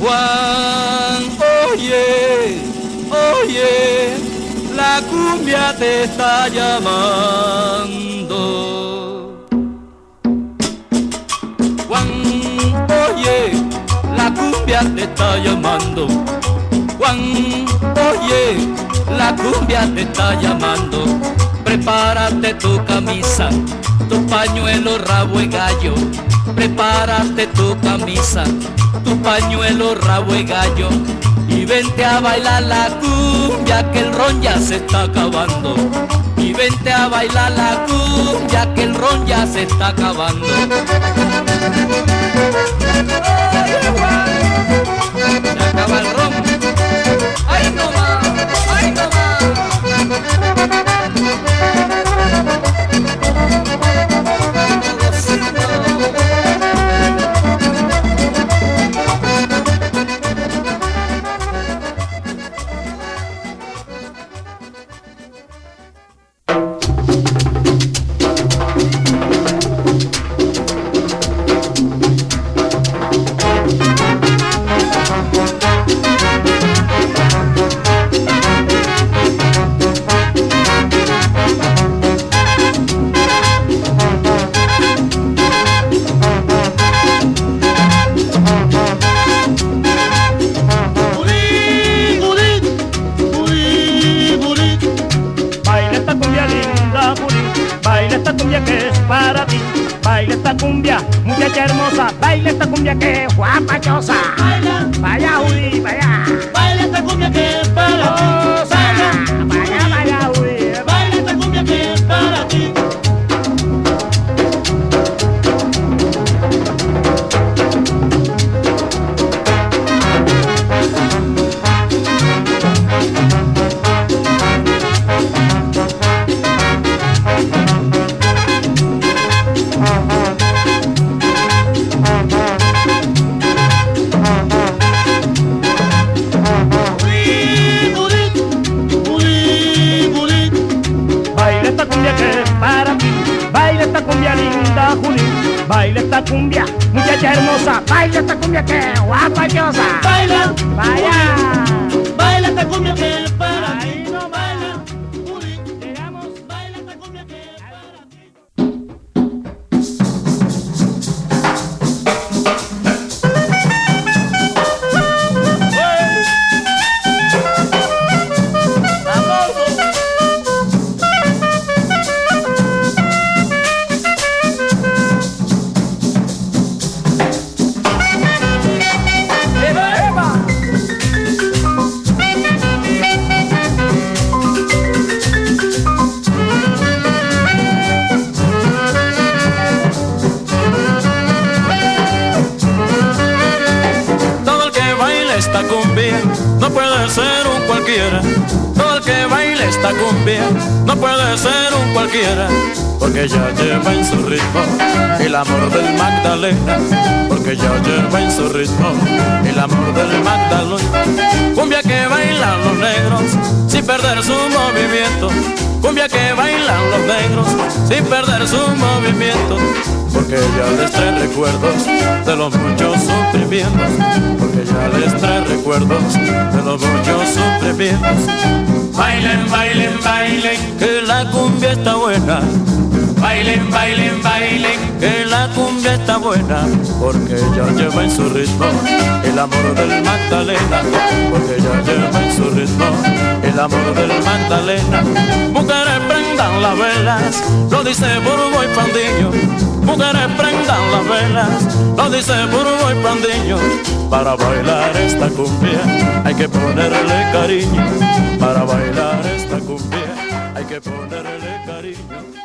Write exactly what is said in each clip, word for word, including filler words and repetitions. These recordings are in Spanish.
Juan, oye, oye, la cumbia te está llamando. Juan, oye, la cumbia te está llamando. Juan, oye, la cumbia te está llamando. Prepárate tu camisa, tu pañuelo, rabo de gallo. Prepárate tu camisa, tu pañuelo, rabo de gallo. Y vente a bailar la cumbia que el ron ya se está acabando. Y vente a bailar la cumbia que el ron ya se está acabando. Se acaba el ron. ¡Ay no más! ¡Ay no más! Muchacha hermosa, baila esta cumbia que es guapachosa. Baila, vaya Judy, vaya. Baila esta cumbia que es para ti. Baila, vaya, vaya Judy. Baila esta cumbia que es para ti. Baila esta cumbia, muchacha hermosa, baila esta cumbia que es guapachosa. Baila, vaya, baila esta cumbia que es para ti. Ahí no baila, Juli, llegamos, baila esta cumbia que es para ti. No puede ser un cualquiera. Todo el que baile esta cumbia no puede ser un cualquiera, porque ya lleva en su ritmo el amor del Magdalena, porque ya lleva en su ritmo el amor del Magdalena. Cumbia que bailan los negros sin perder su movimiento, cumbia que bailan los negros sin perder su movimiento, porque ya les trae recuerdos de los muchos sufrimientos, porque ya les trae recuerdos de los muchos sufrimientos. Bailen, bailen, bailen, que la cumbia está buena. Bailen, bailen, bailen, que la cumbia está buena, porque ya lleva en su ritmo el amor del Magdalena, porque ya lleva en su ritmo el amor del Magdalena. Mujeres prendan las velas, lo dice Burbo y Pandillo. Mujeres prendan las velas, lo dice Burbo y Pandillo. Para bailar esta cumbia hay que ponerle cariño, para bailar esta cumbia hay que ponerle cariño.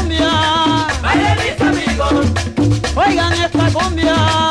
cumbia. Baile mis amigos, Oigan esta cumbia.